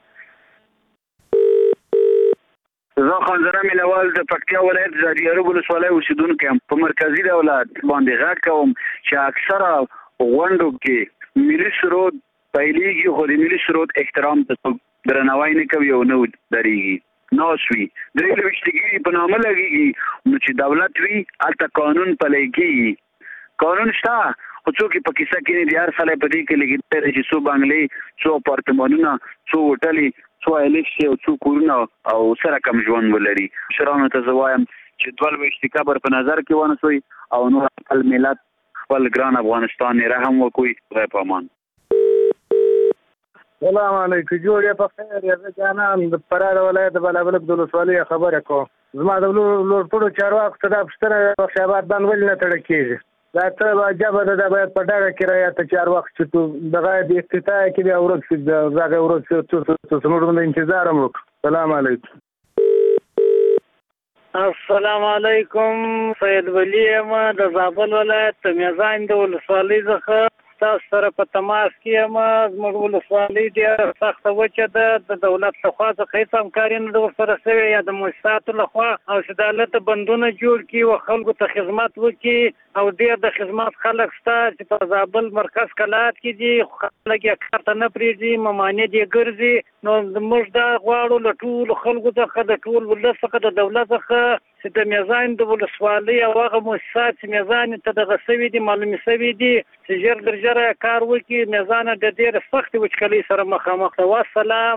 زه خانزره مینوال د پکتیا ولایت زاریارو ولسوالۍ اوسیدونکی یم. په مرکزي دولت باندې غږ کوم چې اکثره غونډو کې ملي سرود پیلېږي، خو د ملي سرود احترام ته درناوی نه کوي او نه درېږي. ناس وي 23 په نامه لګېږي، نو چې دولت وي هلته قانون پلی کېږي. قانون شته، خو څوک په کیسه کې نه دي. هر سړی په دې کې لګېدلی دی چې څو بنګلې، څو اپارتمانونه، څو هوټلې، څو ایلیکسې او څو کورونه او سره کم ژوند ولري. مشرانو ته زه وایم چې 22 قبر په نظر کې ونیسئ او نور خپل ملت، خپل ګران افغانستان یې رحم وکړئ. خدای په امان. سلام علیکم. جوړې په خیر. زه جانان د فراه ولایت د بلابلک د ولسوالۍ خبره کوم. زما د لوړپوړو چارواکو ته دا پوښتنه بخش آباد بند ولې نه تړل کېږي؟ دا ته عجبه ده. دا باید په ډاګه کې رعایت چارواکو چې دغه د افتتاح کې بیا ورک شي، دغه ورک شي زموږ د انتظار هم وکړو. سلام علیکم. السلام علیکم. سید ولی یم د زابل ولایت د میزان د ولسوالۍ څخه تاسو سره په تماس کې یم. زموږ ولسوالۍ ډېره سخته وچه ده. د دولت لخوا څخه هېڅ همکاري نه ده ورسره شوې، یا د مؤسساتو لخوا، او چې د دولت بندونه جوړ کړي او خلکو ته خدمت وکړي. او ډېر د خدمت خلک شته چې په زابل مرکز کلات کې دي، خلک یې کار ته نه پرېږدي، ممانع دې ګرځي. نو موږ دا غواړو له ټولو خلکو څخه، د ټول ولس څخه، د دولت څخه چې د میزان د ولسوالۍ او هغه مؤسسات چې میزان ته دغه شوي دي، معلومې شوي دي، چې ژر در ژره کار وکړي. میزان د ډېرې سختې وچکالۍ سره مخامخ ده. والسلام.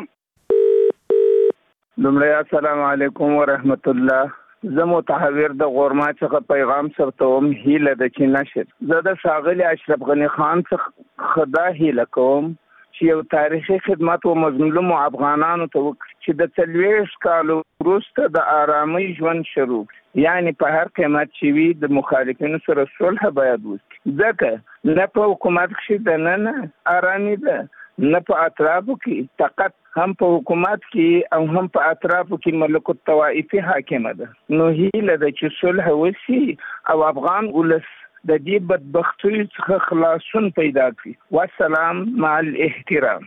لومړی السلام علیکم ورحمت الله. زه متحور د غورما څخه پیغام ثبتوم. هیله ده چې نشر زه د ښاغلي اشرف غني خان څخه خدا هیله کوم چې یو تاریخي خدمت و مظلومو افغانانو ته وکړي چې د 40 کالو وروسته د آرامۍ ژوند شروع، یعنی په هر قیمت چې وي د مخالفینو سره صلح باید وکړي. ځکه نه په حکومت کې دننه آرامي ده، نه په اطرافو کې، فقط هم په حکومت کې او هم په اطرافو کې ملکوت طوائفي حاکمه ده. نو هیله ده چې صلح وشي او افغان ولس د دې بدبختیو څخه خلاصون پیدا کړي. والسلام مع الاحترام.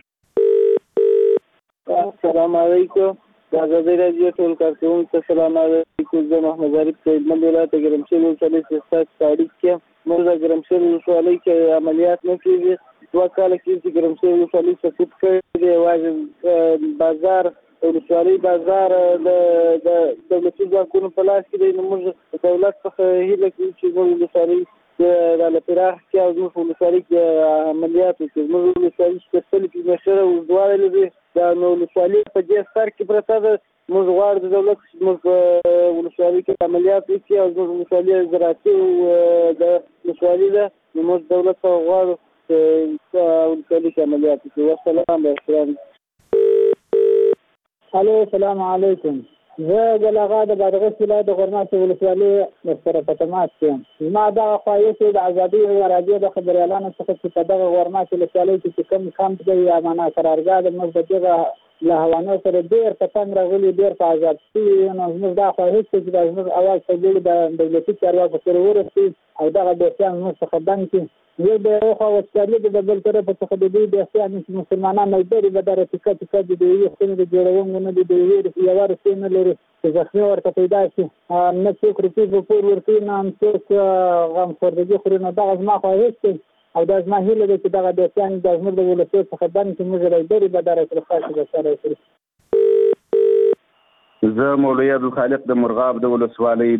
السلام علیکم. د ازادي راډیو ټول کارکوونکو ته سلام علیکم. زه محمد عارف سید مل ولایت ګرمسیر ولسوالۍ څخه تاریخ کې موږ د ګرمسیر ولسوالۍ کې عملیات نه کېږي. 2 کال کې چې ګرمسیر ولسوالۍ سقوط کړی دی. یوازې بازار ولسوالۍ بازار د دولتي ځواکونو په لاس کې دی. نو موږ د دولت څخه هیله کوو چې زموږ ولسوالۍ له پراخ کې او زموږ ولسوالۍ کې عملیات وکړي. زموږ ولسوالۍ چې 30 کیلومتره اوږدوالی لري. دا نو ولسوالۍ په دې سر کې پرته ده. موږ غواړو د دولت زموږ په ولسوالۍ کې عملیات وکړي او زموږ ولسوالۍ زراعتي د ولسوالۍ ده. نو موږ دولت څخه غواړو چې ولسوالۍ کې عملیات وکړي. والسلام باحترام. الو السلام علیکم. زه ګلاغا د بادغیس ولایت د غورماشي ولسوالۍ سره په تماس کې یم. زما دغه خواهش د ازادي راډیو د خبریالانو څخه چې په دغه غورماشي ولسوالۍ کې کوم کمپ دی یا معنا قرارګاه د موږ د دغه له هوانو سره ډېر په تنګ راغلي، ډېر په عذاب شوي. نو زموږ دا خواهش دی چې دا زموږ اواز په ګډه د دولتي چارواکو سره ورسېږي او دغه بحثیان زموږ څخه بند کړي. یو د یو خوا وچکالي د بل طرفه څخه د دوی بحثیان چې مسلمانان ملګري به دغه ټیکه ټیکه دي، د یوې خونې د جوړونکو نه دي، د یوې یوه روپۍ نه لري چې زخمي ورته پیدا شي، نه څوک روپۍ په پور ورکوي، نه هم څوک غمخوردګي خوري. نو دغه زما خواهش دی او دا زما هیله ده چې دغه بحثیان د زموږ د ولسیو څخه بند کړي، موږ ملګري به دغه خاصې بشاره کړي. زه مولوي عبدالخالق د مرغاب د ولسوالۍ